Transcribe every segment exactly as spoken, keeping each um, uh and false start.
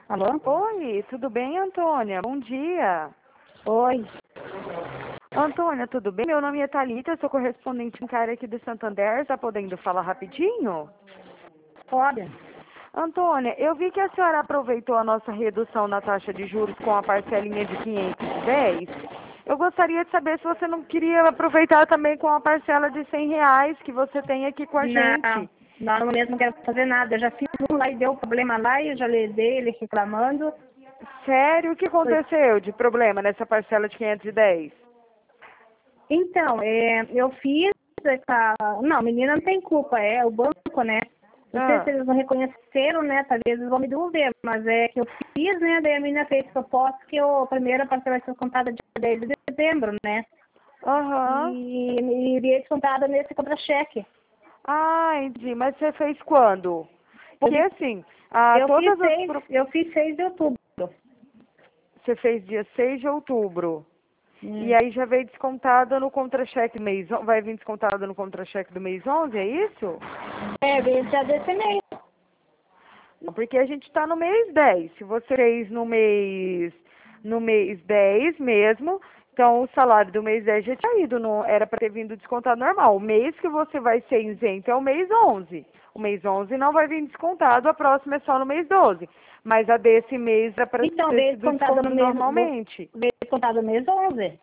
Alô? Oi, tudo bem, Antônia? Bom dia. Oi. Antônia, tudo bem? Meu nome é Thalita, eu sou correspondente bancária aqui do Santander. Está podendo falar rapidinho? Pode. Antônia, eu vi que a senhora aproveitou a nossa redução na taxa de juros com a parcelinha de quinhentos e dez. Eu gostaria de saber se você não queria aproveitar também com a parcela de cem reais que você tem aqui com a Não, gente. não, no momento não quero fazer nada. Eu já fiz um lá e deu problema lá e eu já levei ele reclamando. Sério? O que aconteceu de problema nessa parcela de quinhentos e dez? Então, é, eu fiz essa... Não, menina não tem culpa, é o banco, né? Não sei Ah. se eles não reconheceram, né? Talvez eles vão me devolver, mas é que eu fiz, né? Daí a menina fez proposta que eu, a primeira parcela vai ser contada dia dez de dezembro, né? Aham. E e iria descontada nesse contra-cheque. Ah, entendi. Mas você fez quando? Porque Eu, assim, ah, eu fiz todas as seis, pro- eu fiz seis de outubro. você fez dia seis de outubro. E Hum. aí já veio descontada no contra-cheque mês, on- vai vir descontada no contra-cheque do mês onze, é isso? É, veio já desse mês. Não, porque a gente está no mês dez. Se você fez no mês no mês dez mesmo, então o salário do mês dez já tinha ido, não era para ter vindo descontado normal. O mês que você vai ser isento é o mês onze. O mês onze não vai vir descontado, a próxima é só no mês doze. Mas a desse mês é para Então, ter veio sido descontado no desconto mês, no- normalmente. veio descontado no mês onze.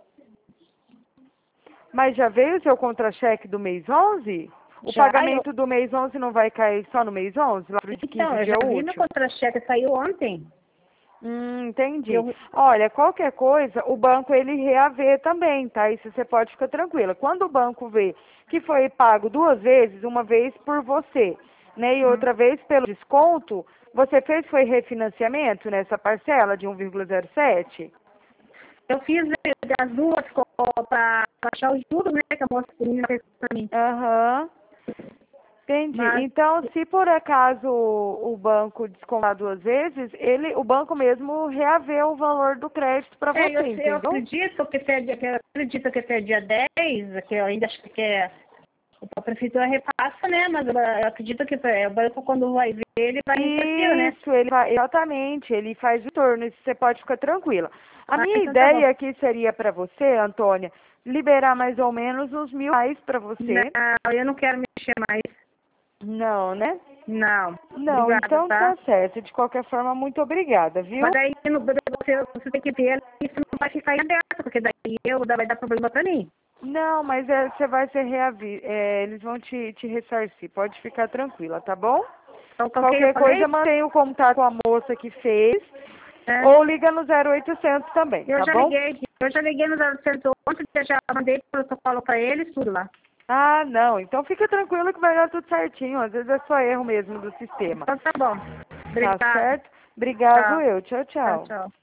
Mas já veio o seu contra-cheque do mês onze? O Já, eu, pagamento do mês onze não vai cair só no mês onze, lá pro de então, quinto eu já dia vi meu útil? contra-cheque, saiu ontem. Hum, entendi. Eu, Olha, qualquer coisa, o banco ele reavê também, tá? Isso você pode ficar tranquila. Quando o banco vê que foi pago duas vezes, uma vez por você, né, e outra vez pelo desconto, você fez foi refinanciamento nessa parcela de um vírgula zero sete? eu fiz as duas para achar os juros, né, que a moça menina fez para mim. Aham. Entendi. Mas Então, se por acaso o banco descontar duas vezes, ele, o banco mesmo reavê o valor do crédito para é, eu, você, eu entendeu? acredito que até, dia- que eu acredito que até dia dez, que eu ainda acho que é, a prefeitura repassa, né, mas eu, eu acredito que é, o banco quando vai ver, ele vai receber, né. Isso, ele vai, exatamente, ele faz o torno, isso você pode ficar tranquila. A Ah, minha então tá bom. ideia aqui seria para você, Antônia, liberar mais ou menos uns mil reais para você. Não, eu não quero mexer mais. Não, né? Não. Não, Obrigada, então tá? tá certo. De qualquer forma, muito obrigada, Mas viu? daí no, você, você tem que ver, isso não vai ficar em aberto, porque daí eu, vai dar problema pra mim. Não, mas é, você vai ser reavi, é, eles vão te, te ressarcir. Pode ficar tranquila, tá bom? Então, com quem eu Qualquer falei, coisa, mantenha o contato com a moça que fez. né, Ou liga no zero oitocentos também, eu tá já bom? liguei, eu já liguei no zero oitocentos ontem, eu já mandei protocolo pra eles, tudo lá. Ah, não. Então fica tranquilo que vai dar tudo certinho. Às vezes é só erro mesmo do sistema. Então tá bom. Tá Obrigada. certo? Obrigado Tchau. eu. Tchau, Tchau, tchau. tchau.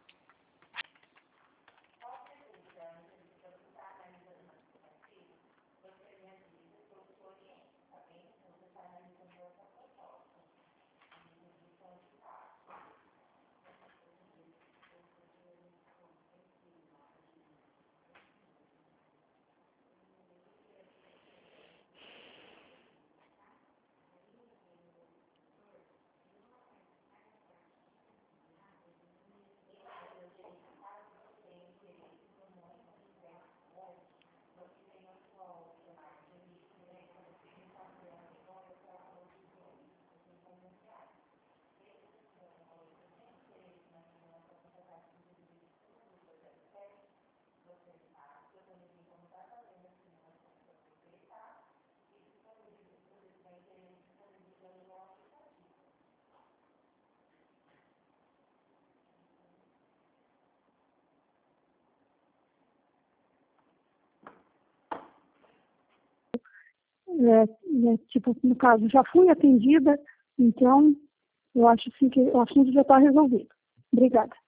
É, é, tipo, no caso, já fui atendida, então eu acho assim que o assunto já está resolvido. Obrigada.